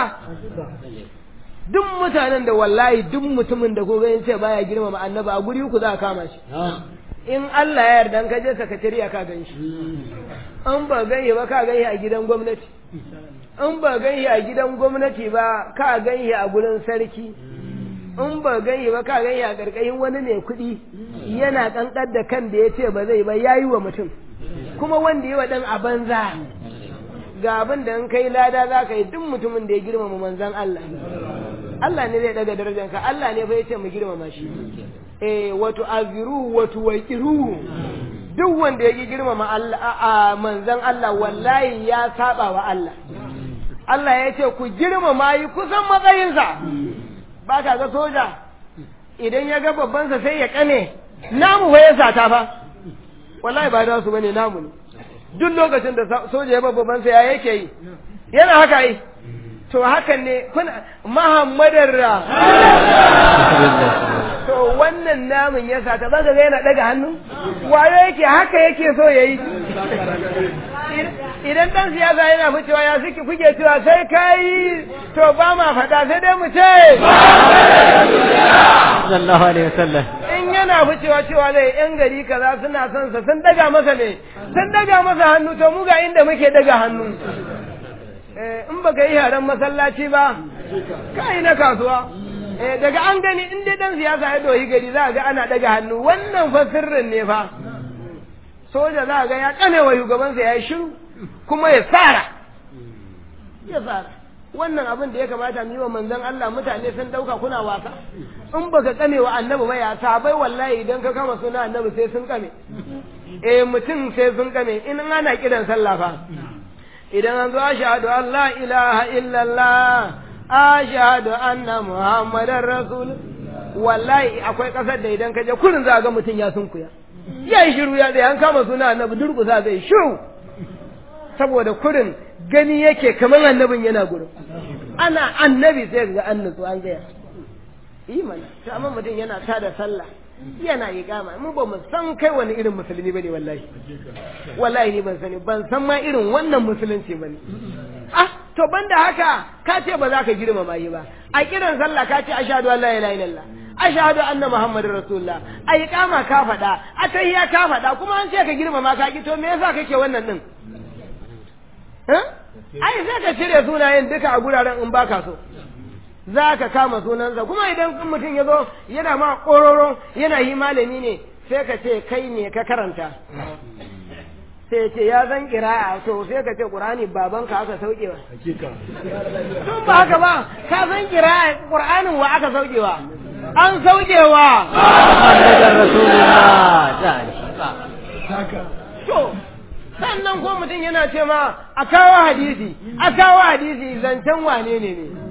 Speaker 1: duk mutanen da wallahi duk mutumin da ko ganin ce baya girmama annabi a guri ku za ka kama shi in Allah ya yarda ka je sakatariya ka gan shi an ba ganye ba ka ganye a gidan gwamnati in ba ganye a gidan gwamnati ba ka ganye a gurin sarki in ba ganye ba ka ganye a karkashin wani mai kuɗi yana kankar da kan da ya ce ba zai ba yayi wa mutum kuma wanda yi wa ɗan a banza ga abin da in kai lada za ka yi duk mutumin da ya girmama manzan Allah Allah ne zai daga darajanka Allah ne bai ce mu girmama shi wato aziru wato waqiru duk wanda ya girmama Allah manzan Allah wallahi ya saba wa Allah Allah ya ce ku girmama yi kusan matsayinsa ba ka ga soja idan ya ga babbansa sai ya kane namu fa ya sata fa wallahi ba da su bane namu ne duk lokacin da soja ya babban sa ya yake yi yana haka yi to hakan ne kuna Muhammadar ra to wannan namun ya sata ba ga yana daga hannu wayo yake haka yake so yayi idan dan siyasa yana ficewa ya suke kuke cewa sai kai to ba ma fada sai dai mu ce sallallahu alaihi wasallam in yana ficewa cewa zai yan gari kaza suna son sa sun daga masa ne sun daga masa hannu to mu ga inda muke daga hannu in baka yi yaran masallaci ba kai na kasuwa daga an gani in dai dan siyasa ya doyi gari za ga ana daga hannu wannan fa sirrin ne fa soja za ga ya kane wa shugabansa ya yi shiru kuma ya tsara wannan abin da ya kamata mu yi wa manzon Allah mutane sun dauka kuna wasa in baka kame wa annabi ba ya sabai wallahi idan ka kama suna annabi sai sun kame mutum sai sun kame in ana kiran sallah fa idan an zo ashhadu an la ilaha illallah ashhadu anna muhammadar rasul wallahi akwai kasar da idan ka je kurin za ga mutum ya sunkuya yayi shiru ya zai an kama suna annabi durkusa zai shiru saboda kurin gani yake kamar annabin yana gurin ana annabi sai ga annabi an gaya imani sai amma mutum yana tada sallah yana iqama mu ba mu san kai wani irin musulmi bane wallahi ni ban san ma irin wannan musulunci bane to banda haka ka ce ba za ka girmama yi ba a kiran sallah ka ce ashhadu an la ilaha illallah ashhadu anna muhammadar rasulullah a iqama ka faɗa a tahiyya ka faɗa kuma an ce ka girmama ka ki to me yasa kake wannan din ai sai ka cire sunayen duka a guraren in baka so za ka kama sunansa kuma idan mutum ya zo yana ma ƙororo yana yi malami ne sai ka ce kai ne ka karanta sai ce ya zan kira'a to sai ka ce ƙur'ani babanka aka sauke wa tun ba haka ba ka san kira'a ƙur'anin wa aka sauke wa an sauke wa to sannan ko mutum yana ce ma a kawo hadisi zancen wane ne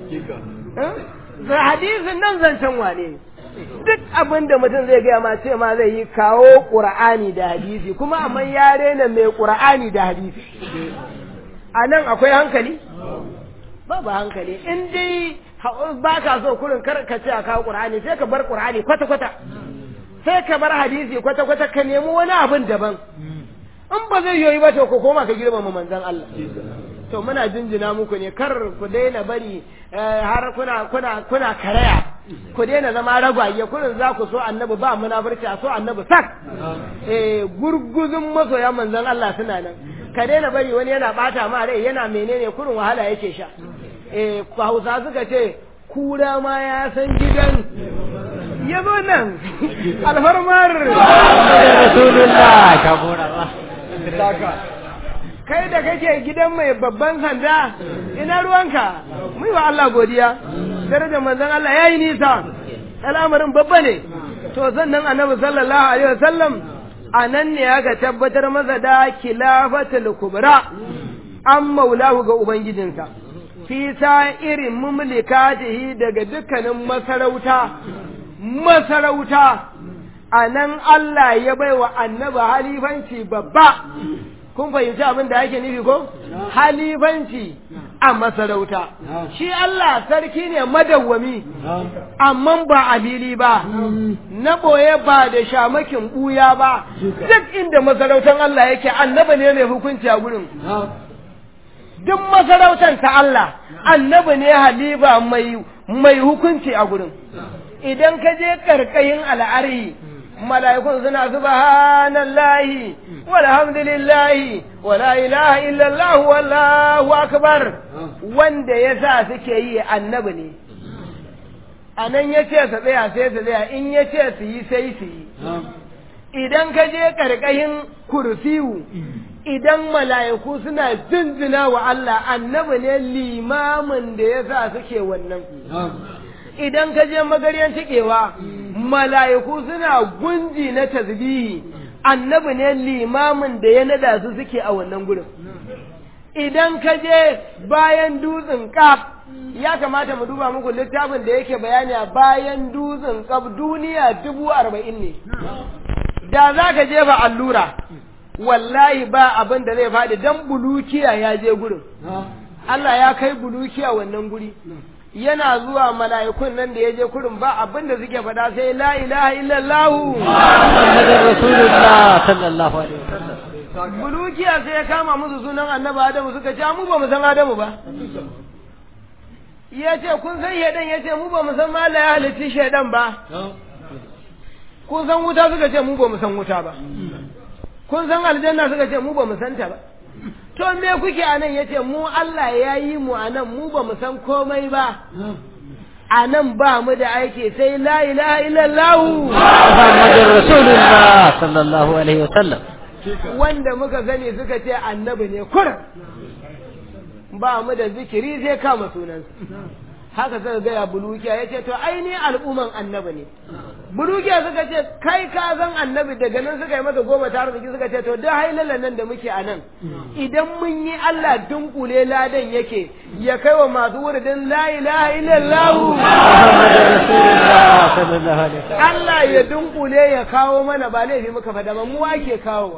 Speaker 1: hadisin nan zancen wane ne duk abin da mutum zai gaya ma ce ma zai yi kawo ƙur'ani da hadisi kuma amma ya rena mai ƙur'ani da hadisi a nan akwai hankali babu hankali in dai ba ka so kurin kar ka ce a kawo ƙur'ani sai ka bar ƙur'ani kwata-kwata sai ka bar hadisi kwata-kwata ka nemi wani abin daban in ba zai yoyi ba to ko koma ka girmama manzon Allah to muna jinjina muku ne kar ku daina bari har kuna karaya ku daina zama ragwaye kurin za ku so annabi ba munafurci a so annabi sak gurguzun masoya manzon Allah suna nan ka daina bari wani yana bata ma rai yana menene kurin wahala yake sha Hausa suka ce kura ma ya san gidan yabo nan alfarmar Rasulullah kabura ba kai da kake gidan mai babban sanda ina ruwanka mu wa Allah godiya darajar manzon Allah yayi nisa al'amarin babba ne to sannan annabi sallallahu alaihi wasallam anan ne aka tabbatar masa da khilafatul kubra an maulahu ga ubangijinsa fi sa'irin mumlikatihi daga dukkanin masarauta anan Allah ya baiwa annabi halifanci babba kun fahimci abin da yake nufi ko halifanci a masarauta shi Allah sarki ne madawwami amma ba a fili ba na boye ba da shamakin buya ba duk inda masarautan Allah yake annabi ne mai hukunci a gurin duk masarautan ta Allah annabi ne halifa mai hukunci a gurin idan ka je karkayin al'ari mala'ikun suna subhanallahi walhamdulillahi wala ilaha illallah wallahu akbar wanda yasa suke yi annabi ne anan yace su tsaya sai su tsaya in yace su yi sai su yi idan ka je karkashin kursiyu idan mala'iku suna jinjina wa Allah annabi ne limamin da yasa suke wannan idan ka je magaryan tikewa mala'iku suna gunji na tasbihi annabi ne limamin da ya nada su suke a wannan gurin idan ka je bayan dutsen kaf ya kamata mu duba muku littafin da yake bayani a bayan dutsen kaf duniya 40,000 ne da za ka jefa allura wallahi ba abin da zai faɗi dan bulukiya ya je gurin Allah ya kai bulukiya wannan guri yana zuwa mala'ikun nan da ya je kurin ba abin da suke faɗa sai la ilaha illallah Muhammadur Rasulullah sallallahu alaihi wasallam bulukiya sai ya kama musu sunan annabi Adamu suka ce mu ba mu san Adamu ba yace kun san shedan yace mu ba mu san Allah ya halitta shedan ba kun san wuta suka ce mu ba mu san wuta ba kun san aljanna suka ce mu ba mu san ta ba to me kuke anan yace mu Allah ya yi mu anan mu ba mu san komai ba anan ba mu da aiki sai la ilaha illallah Muhammadur Rasulullah sallallahu alaihi wasallam wanda muka gani suka ce annabi ne kurin ba mu da zikiri sai kama sunansa haka suka ga ya bulukiya yace to ai ni al'umman annabi ne bulukiya suka ce kai ka zan annabi daga nan suka yi masa 10 ta arziki suka ce to da hailalan nan da muke anan idan mun yi Allah dunkule ladan yake ya kai wa masu wuridin la ilaha illallah Muhammadur Rasulullah sallallahu alaihi wasallam Allah ya dunkule ya kawo mana ba laifi muka fada ba mu ake kawo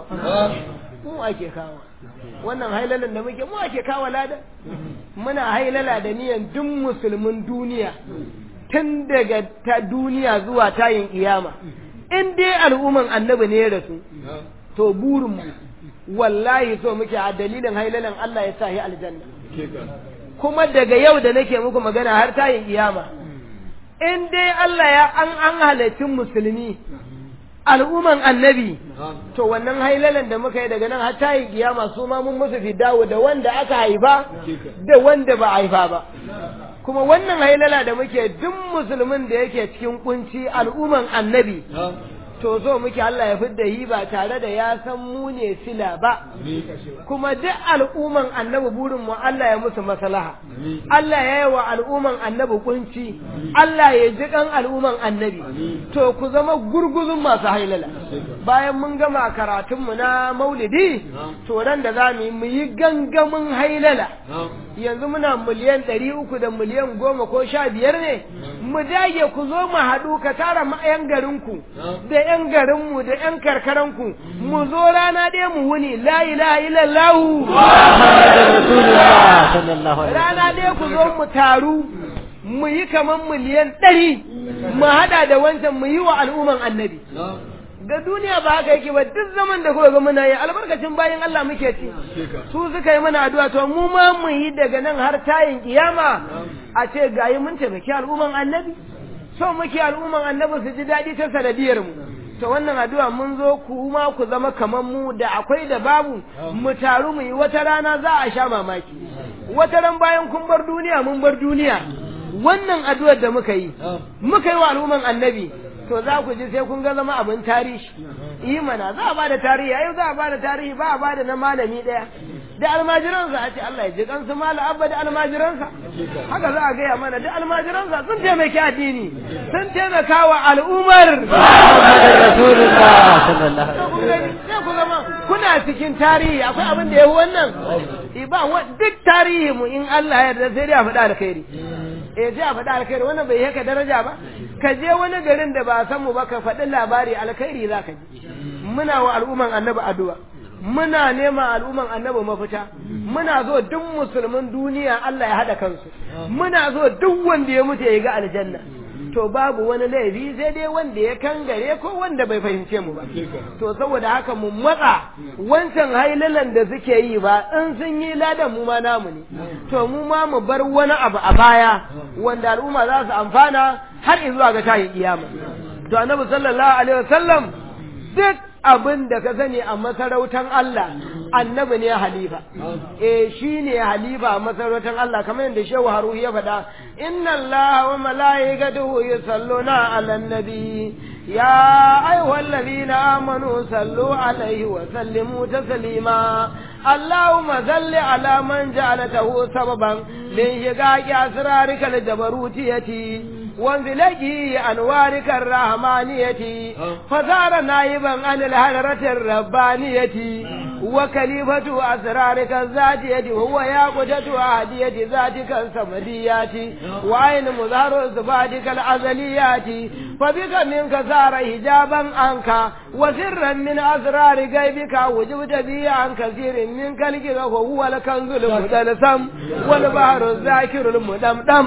Speaker 1: wannan hailalan da muke mu ake kawo ladan muna hailala da niyan duk musulmin duniya tun daga ta duniya zuwa tayin kiyama in dai al'umman annabi ne ya rasu to burin mu wallahi so muke a dalilin hailalan Allah ya sa shi aljanna kuma daga yau da nake muku magana har tayin kiyama in dai Allah ya an halaccin musulmi al'umman annabi to wannan hailalan da muka yi daga nan har tayin kiyama su ma mun musu fidawo da wanda aka haifa da wanda ba haifa ba kuma wannan hailala da muke duk musulmin da yake cikin kunci al'umman annabi to so muke Allah ya fidda yi ba tare da ya san mu ne sila ba kuma duk al'umman annabi burin mu Allah ya musu maslaha Allah ya yi wa al'umman annabi kunci Allah ya ji kan al'umman annabi to ku zama gurguzun masu hailala bayan mun gama karatun mu na maulidi to ran da zamu mu yi gangamin hailala yanzu muna miliyan 300 da miliyan 10 ko 15 ne mu dage ku zo mu haɗu ka tara yan garinku da yan garinmu da yan karkaranku mu zo rana ɗaya mu wuni la ilaha illallah Muhammadur Rasulullah sallallahu alaihi wasallam rana ɗaya ku zo mu taru mu yi kaman miliyan 100 mu hada da wancan mu yi wa al'umman annabi da duniya ba haka yake ba duk zaman da kuka ga muna yi albarkacin bayan Allah muke ci su suka yi mana addu'a to mu ma mu yi daga nan har tayin kiyama a ce gayi mun taimaki al'umman annabi so muke al'umman annabi su ji daɗi ta sanadiyar mu to wannan addu'a mun zo ku ma ku zama kaman mu da akwai da babu mu taru mu yi wata rana za a sha mamaki wata ran bayan kun bar duniya mun bar duniya wannan addu'ar da muka yi wa al'umman annabi to za ku ji sai kun ga zama abin tarihi imana za a bada tarihi ayo za a bada tarihi ba a bada na malami daya da almajiransa a ce Allah ya ji kansu mala abba da almajiransa haka za a gaya mana da almajiransa sun taimaki addini sun taimaka wa al'umar kuna cikin tarihi akwai abin da ya yi wannan ba duk tarihi mu in Allah ya yarda sai dai a faɗa alkhairi sai a faɗa alkhairi wannan bai haka daraja ba ka je wani garin da ba san mu ba ka faɗi labari alkhairi za ka ji muna wa al'umman annabi addu'a muna nema al'umman annabi mafita muna zo duk musulmin duniya Allah ya hada kansu muna zo duk wanda ya mutu ya ga aljanna to babu wani laifi sai dai wanda ya kangare ko wanda bai fahimce mu ba to saboda haka mu matsa wancan hailalan da suke yi ba in sun yi ladan mu ma namu ne to mu ma mu bar wani abu a baya wanda al'umma za su amfana har zuwa ga tayin kiyama to annabi sallallahu alaihi wasallam duk abin da ka sani a masarautar Allah annabi ne halifa shi ne halifa a masarautar Allah kamar yadda shehu haruhi ya faɗa inna Allah wa malaikatahu yusalluna ala nabi ya ayyuhal ladina amanu sallu alaihi wa sallimu taslima اللهم صل على من جعلته سببا لانشقاق أسرارك الجبروتية وانزلقه أنوارك الرحمانية فصار نائبا عن الهرة الربانية وكليفة أسرارك الذاتية وهو ياقوتة أهدية ذاتك السمديات وعين مظهر صفاتك الأزليات فبك منك صار حجابا عنك وسرا من أسرار غيبك وجبت به عن كثير من كلك وهو الكنز المدلسم والبحر الذاكر المدمدم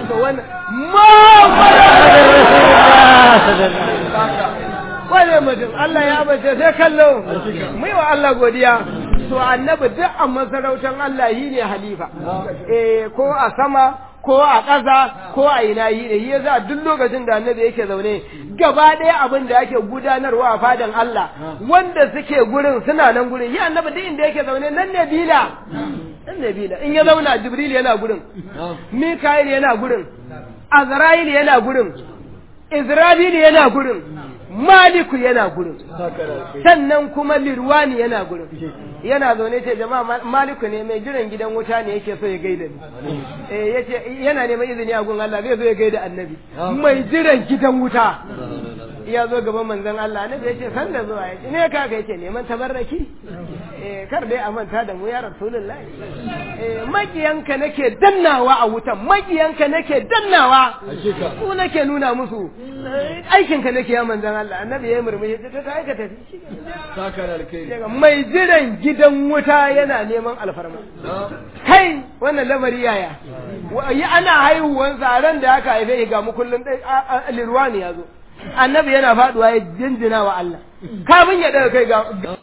Speaker 1: wane mutum Allah ya bace sai kallo mu yi wa Allah godiya to annabi duk a masarautar Allah yi ne halifa ko a sama ko a ƙasa ko a ina yi ne yasa duk lokacin da annabi yake zaune gaba ɗaya abin da yake gudanarwa a fadan Allah wanda suke gurin suna nan gurin yi annabi duk inda yake zaune nan ne bila in ya zauna Jibril yana gurin Mikail yana gurin Azrail yana gurin Israfil yana gurin Maliku yana gurin sannan kuma Lirwani yana gurin yana zaune ce jama'a Maliku ne mai jiran gidan wuta ne yake so ya gaida ni yace yana neman izini a gun Allah zai zo ya gaida annabi mai jiran gidan wuta ya zo gaban manzon Allah annabi yace san da zuwa yace ne kaga yace neman tabarraki kar dai a manta da mu ya rasulullahi makiyanka nake dannawa a wutan makiyanka nake dannawa ku nake nuna musu aikinka nake ya manzon Allah annabi yayi murmushi ta aikata shi saka da alkai mai jiran gidan wuta yana neman alfarma kai wannan lamari yaya ana haihuwan ran da aka haife ga mu kullun Lirwani yazo annabi yana faduwa ya jinjina wa Allah kafin ya daga kai ga